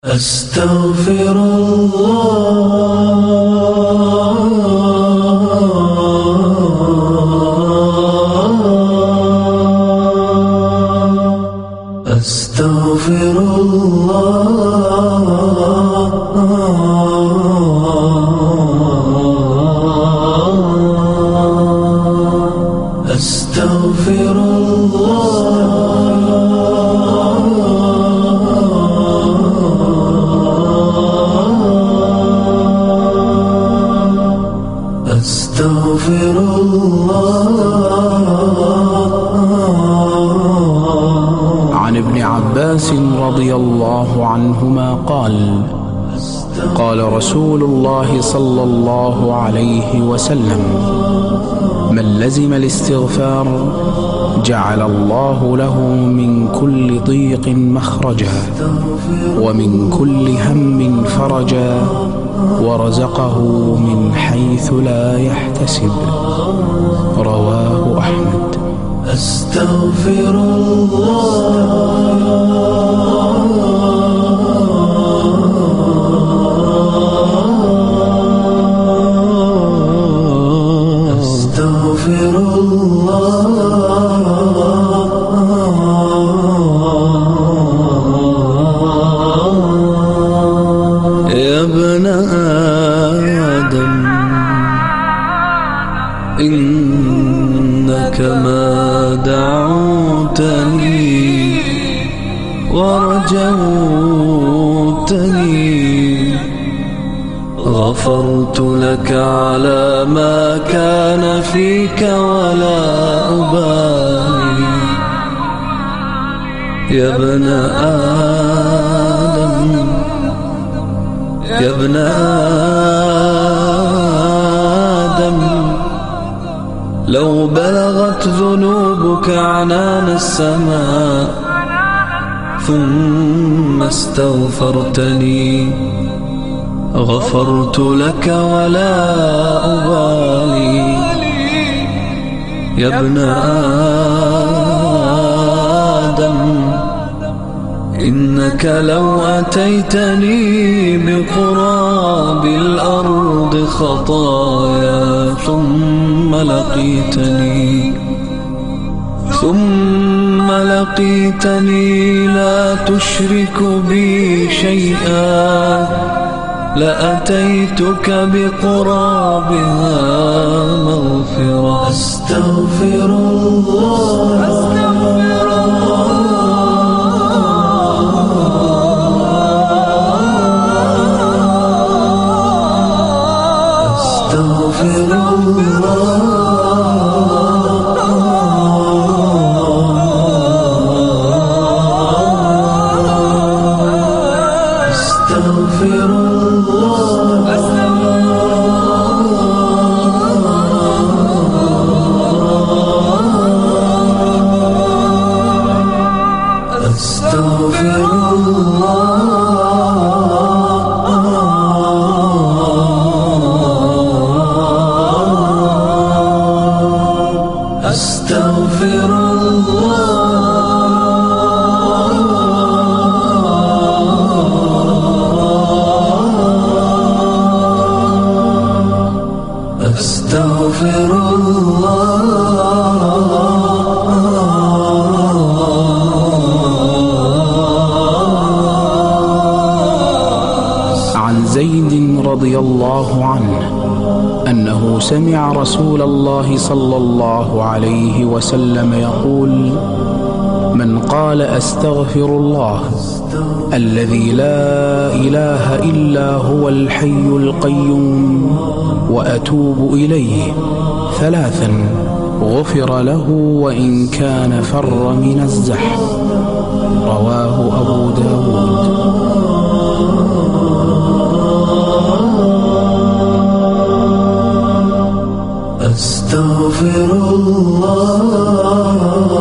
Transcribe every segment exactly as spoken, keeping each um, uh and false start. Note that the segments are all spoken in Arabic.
أستغفر الله أستغفر الله أستغفر أستغفر الله. عن ابن عباس رضي الله عنهما قال: قال رسول الله صلى الله عليه وسلم: من لزم الاستغفار جعل الله له من كل ضيق مخرجا ومن كل هم فرجا ورزقه من حيث لا يحتسب. رواه أحمد. أستغفر الله أستغفر الله يا ابن آدم إنك ما دعوتني ورجوتني غفرت لك على ما كان فيك ولا أبالي. يا ابن آدم يا ابن آدم لو بلغت ذنوبك عنان السماء ثم استغفرتني غفرت لك ولا أبالي. يا ابن آدم إنك لو أتيتني بقراب الأرض خطايا ثم لقيتني ثم لقيتني لا تشرك بي شيئا لأتيتك بقرابها مغفرة. أستغفر الله أستغفر أستغفر الله أستغفر الله. عن زيد رضي الله عنه أنه سمع رسول الله صلى الله عليه وسلم يقول: من قال أستغفر الله الذي لا إله إلا هو الحي القيوم وأتوب إليه ثلاثا غفر له وإن كان فر من الزحف. رواه أبو داود. أستغفر الله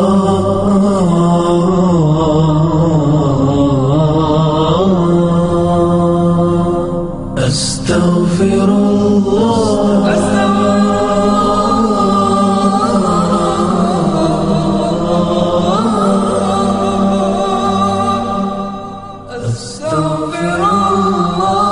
أستغفر الله أستغفر الله